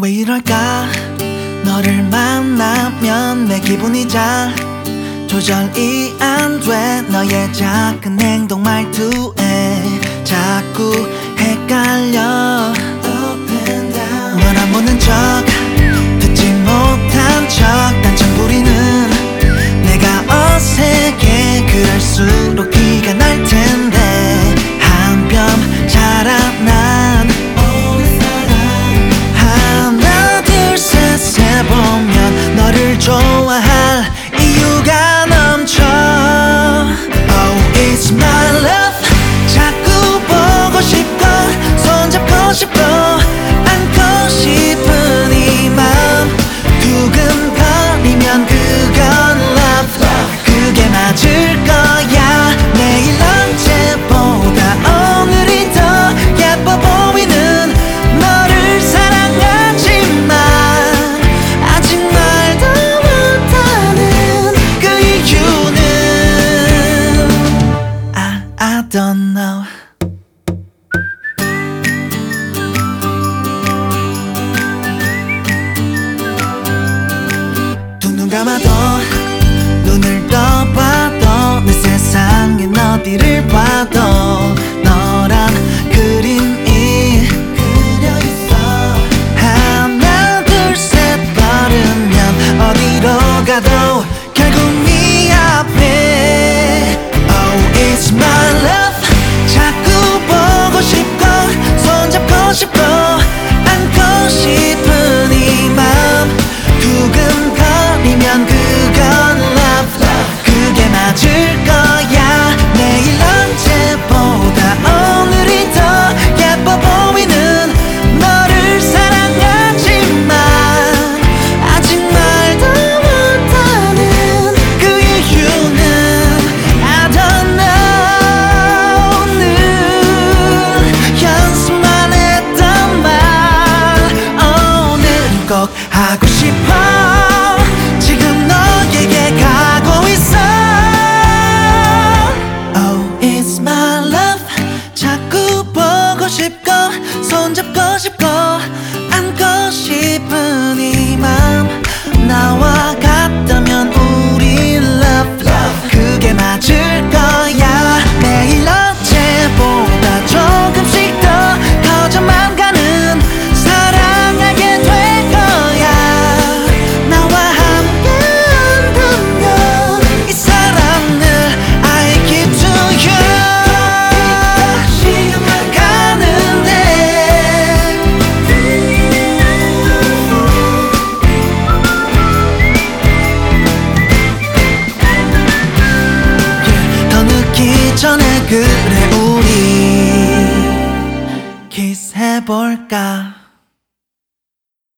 왜 이럴까 너를 만나면 내 기분이 잘 조절이 안 돼 너의 작은 행동 말투에 자꾸 헷갈려 넌 안 보는 척 듣지 못한 척 단청 부리는 내가 어색해 그럴수록 기가 날 텐데 한 뼘 자라난 하나 둘 셋 세보면 너를 좋아할 이유가 넘쳐 Oh it's my love 자꾸 보고 싶고 손잡고 싶고 안고 싶은 이 맘 두근거리면 그건 love 그게 맞을 거야 내일 언제보다 오늘이 더 예뻐 보이는 너를 사랑하지만 아직 말도 못하는 그 이유는 I don't know 두 눈 감아도 눈을 떠봐도 내 세상엔 어디를 봐도 너란 그림이 그려있어 하나 둘 셋 걸으면 어디로 가도 결국 네 앞에 Oh it's my love 자꾸 보고 싶고 손잡고 싶고 안고 싶은 이 맘 두근거리면 그건 love 그게 맞을 거야 내일 언제보다 오늘이 더 예뻐 보이는 너를 사랑하지만 아직 말도 못하는 그 이유는 I don't know 늘 연습만 했던 말 오늘은 꼭 하고 싶어 지금 너에게 가고 있어 Oh it's my love 자꾸 보고 싶고 손잡고 싶고 안고 싶은 이 맘 나와 같다면 우리 love 그게 맞을 거야 매일 어제보다 조금씩 더 커져만 가는 사랑하게 될 거야 나와 함께 한다면 이 사랑을 I give to you 시간만 가는데 더 늦기 전에 그래 우리 키스해볼까